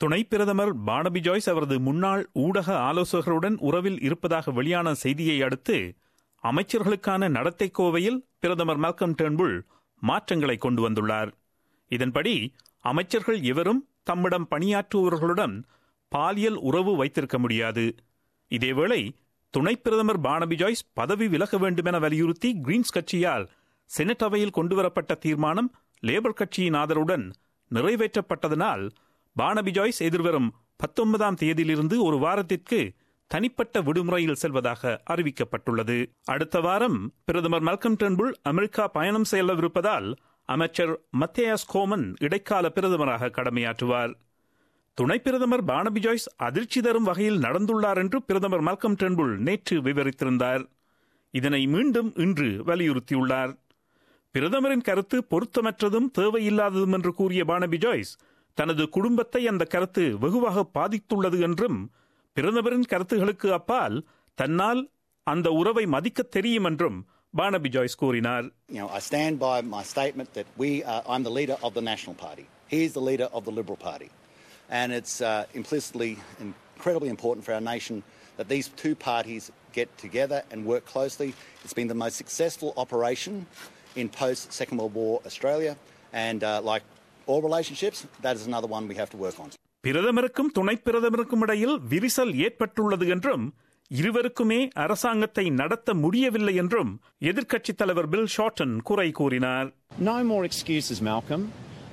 துணை பிரதமர் பார்னபி ஜாய்ஸ் அவரது முன்னாள் ஊடக ஆலோசகருடன் உறவில் இருப்பதாக வெளியான செய்தியை அடுத்து அமைச்சர்களுக்கான நடத்தை கோவையில் பிரதமர் மால்கம் டேர்ன்புல் மாற்றங்களை கொண்டு வந்துள்ளார். இதன்படி அமைச்சர்கள் எவரும் தம்மிடம் பணியாற்றுபவர்களுடன் பாலியல் உறவு வைத்திருக்க முடியாது. இதேவேளை துணை பிரதமர் பார்னபி ஜாய்ஸ் பதவி விலக வேண்டும் என வலியுறுத்தி கிரீன்ஸ் கட்சியால் செனட் அவையில் கொண்டுவரப்பட்ட தீர்மானம் லேபர் கட்சியின் ஆதரவுடன் நிறைவேற்றப்பட்டதனால் பார்னபி ஜாய்ஸ் எதிர்வரும் 19ஆம் தேதியிலிருந்து ஒரு வாரத்திற்கு தனிப்பட்ட விடுமுறையில் செல்வதாக அறிவிக்கப்பட்டுள்ளது. அடுத்த வாரம் பிரதமர் மால்கம் டேர்ன்புல் அமெரிக்கா பயணம் செல்லவிருப்பதால் அமைச்சர் மத்தேயாஸ் கோமன் இடைக்கால பிரதமராக கடமையாற்றுவார். துணை பிரதமர் பார்னபி ஜாய்ஸ் அதிர்ச்சி தரும் வகையில் நடந்துள்ளார் என்று பிரதமர் மால்கம் டேர்ன்புல் நேற்று விவரித்திருந்தார். இதனை மீண்டும் இன்று வலியுறுத்தியுள்ளார். பிரதமரின் கருத்து பொருத்தமற்றதும் தேவையில்லாததும் என்று கூறிய பார்னபி ஜாய்ஸ் தனது குடும்பத்தை அந்த கருத்து வெகுவாக பாதித்துள்ளது என்றும் பிரதமரின் கருத்துகளுக்கு அப்பால் தன்னால் அந்த உறவை மதிக்க தெரியும் என்றும் பார்னபி ஜாய்ஸ் கூறினார். I stand by my statement that I'm the leader of the National Party. He is the leader of the Liberal Party. And it's implicitly incredibly important for our nation that these two parties get together and work closely. It's been the most successful operation in post-Second World War Australia. And like all relationships, that is another one we have to work on. பிரதமருக்கும் துணை பிரதமருக்கும் இடையில் விரிசல் ஏற்பட்டுள்ளது என்றும் இருவருக்குமே அரசாங்கத்தை நடத்த முடியவில்லை என்றும் எதிர்க்கட்சித் தலைவர் பில் ஷார்டன் குறை கூறினார். No more excuses, Malcolm.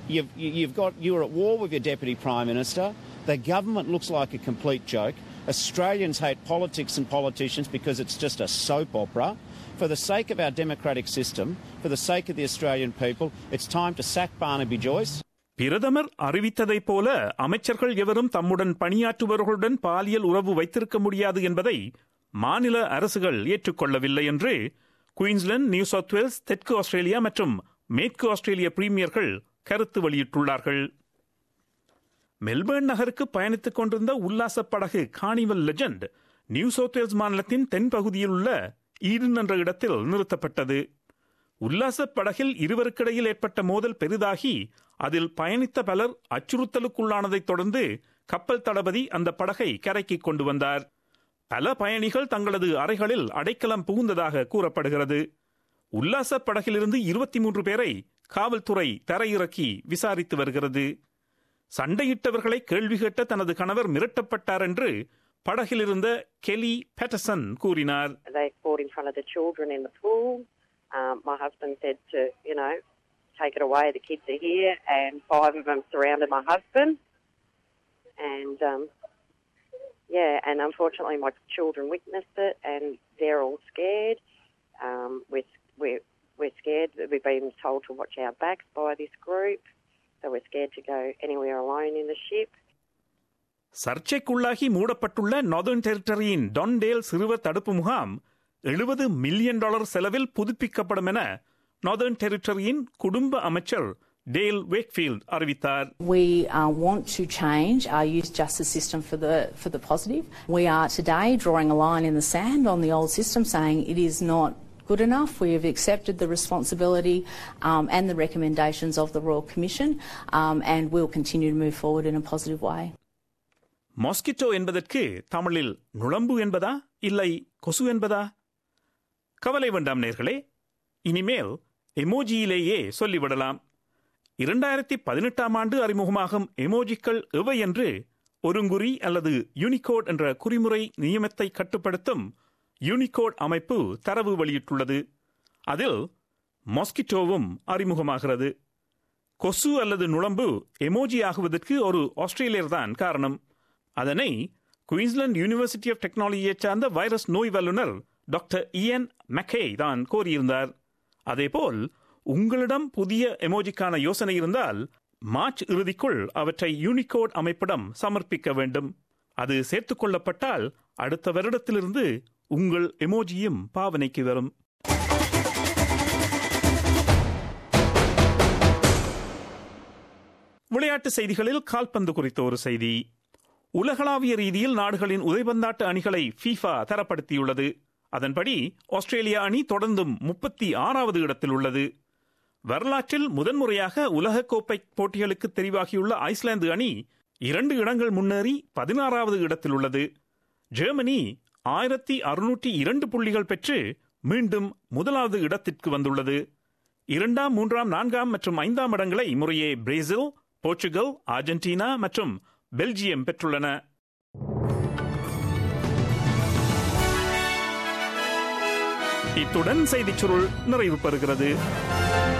You're at war with your Deputy Prime Minister. The government looks like a complete joke. Australians hate politics and politicians because it's just a soap opera. For the sake of our democratic system, for the sake of the Australian people, it's time to sack Barnaby Joyce. பிரதமர் அறிவித்ததைப் போல அமைச்சர்கள் எவரும் தம்முடன் பணியாற்றுபவர்களுடன் பாலியல் உறவு வைத்திருக்க முடியாது என்பதை மாநில அரசுகள் ஏற்றுக்கொள்ளவில்லை என்று குயின்ஸ்லாந்து, நியூ சவுத் வேல்ஸ், தெற்கு ஆஸ்திரேலியா மற்றும் மேற்கு ஆஸ்திரேலிய பிரீமியர்கள் கருத்து வெளியிட்டுள்ளார்கள். மெல்பர்ன் நகருக்கு பயணித்துக் கொண்டிருந்த உல்லாச படகு Carnival Legend New South Wales மாநிலத்தின் தென்பகுதியில் உள்ள ஈடன் என்ற இடத்தில் நிறுத்தப்பட்டது. உல்லாச படகில் இருவருக்கிடையில் ஏற்பட்ட மோதல் பெரிதாகி அதில் பயணித்த பலர் அச்சுறுத்தலுக்குள்ளானதைத் தொடர்ந்து கப்பல் தளபதி அந்த படகை கரைக்கு கொண்டு வந்தார். பல பயணிகள் தங்களது அறைகளில் அடைக்கலம் புகுந்ததாக கூறப்படுகிறது. உல்லாச படகிலிருந்து 23 பேரை காவல்துறை தரையிறக்கி விசாரித்து வருகிறது. சண்டையிட்டவர்களை கேள்வி கேட்ட தனது கணவர் மிரட்டப்பட்டார் என்று படகில் இருந்த கெலி பேட்டர்சன் கூறினார். My husband said to, take it away, the kids are here, and 5 of them surrounded my husband. And, and unfortunately my children witnessed it, and they're all scared. We're scared. We've been told to watch our backs by this group, so we're scared to go anywhere alone in the ship. சர்ச்சைக்குள்ளாகி மூடப்பட்டுள்ள Northern டெரிட்டரியின் Don Dale சிறுவர் தடுப்பு முகாம் $70 million செலவில் புதுப்பிக்கப்படும் என northern டெரிட்டரியின் குடும்ப அமைச்சர் டேல் வேக்ஃபீல்ட் அறிவித்தார். We want to change our youth justice system for the positive. We are today drawing a line in the sand on the old system, saying it is not good enough. We have accepted the responsibility and the recommendations of the Royal Commission, and we'll continue to move forward in a positive way. Mosquito என்பதற்கு தமிழில் நுளம்பு என்பதா இல்லை கொசு என்பதா? கவலை வேண்டாம் நேர்களே, இனிமேல் எமோஜியிலேயே சொல்லிவிடலாம். 2018ஆம் ஆண்டு அறிமுகமாகும் எமோஜிக்கள் எவை என்று ஒருங்குறி அல்லது யூனிகோட் என்ற குறிமுறை நியமத்தை கட்டுப்படுத்தும் யூனிகோட் அமைப்பு தரவு வெளியிட்டுள்ளது. அதில் மாஸ்கிட்டோவும் அறிமுகமாகிறது. கொசு அல்லது நுளம்பு எமோஜி ஆகுவதற்கு ஒரு ஆஸ்திரேலியர் தான் காரணம். அதனை குயின்ஸ்லாந்து யூனிவர்சிட்டி ஆஃப் டெக்னாலஜியைச் சார்ந்த வைரஸ் நோய் வல்லுநர் டாக்டர் இயன் மக்கே தான் கோரியிருந்தார். அதேபோல் உங்களிடம் புதிய எமோஜிக்கான யோசனை இருந்தால் மார்ச் இறுதிக்குள் அவற்றை யூனிகோட் அமைப்பிடம் சமர்ப்பிக்க வேண்டும். அது சேர்த்துக் கொள்ளப்பட்டால் அடுத்த வருடத்திலிருந்து உங்கள் எமோஜியும் பாவனைக்கு வரும். விளையாட்டு செய்திகளில் கால்பந்து குறித்த ஒரு செய்தி. உலகளாவிய ரீதியில் நாடுகளின் உதைபந்தாட்ட அணிகளை FIFA தரப்படுத்தியுள்ளது. அதன்படி ஆஸ்திரேலியா அணி தொடர்ந்தும் 36வது இடத்தில் உள்ளது. வரலாற்றில் முதன்முறையாக உலகக்கோப்பை போட்டிகளுக்கு தெரிவாகியுள்ள ஐஸ்லாந்து அணி 2 இடங்கள் முன்னேறி 16வது இடத்தில் உள்ளது. ஜெர்மனி 1602 புள்ளிகள் பெற்று மீண்டும் முதலாவது இடத்திற்கு வந்துள்ளது. 2, 3, 4 மற்றும் 5 இடங்களை முறையே பிரேசில், போர்ச்சுகல், அர்ஜென்டினா மற்றும் பெல்ஜியம் பெற்றுள்ளன. இத்துடன் செய்திச் சுருள் நிறைவு பெறுகிறது.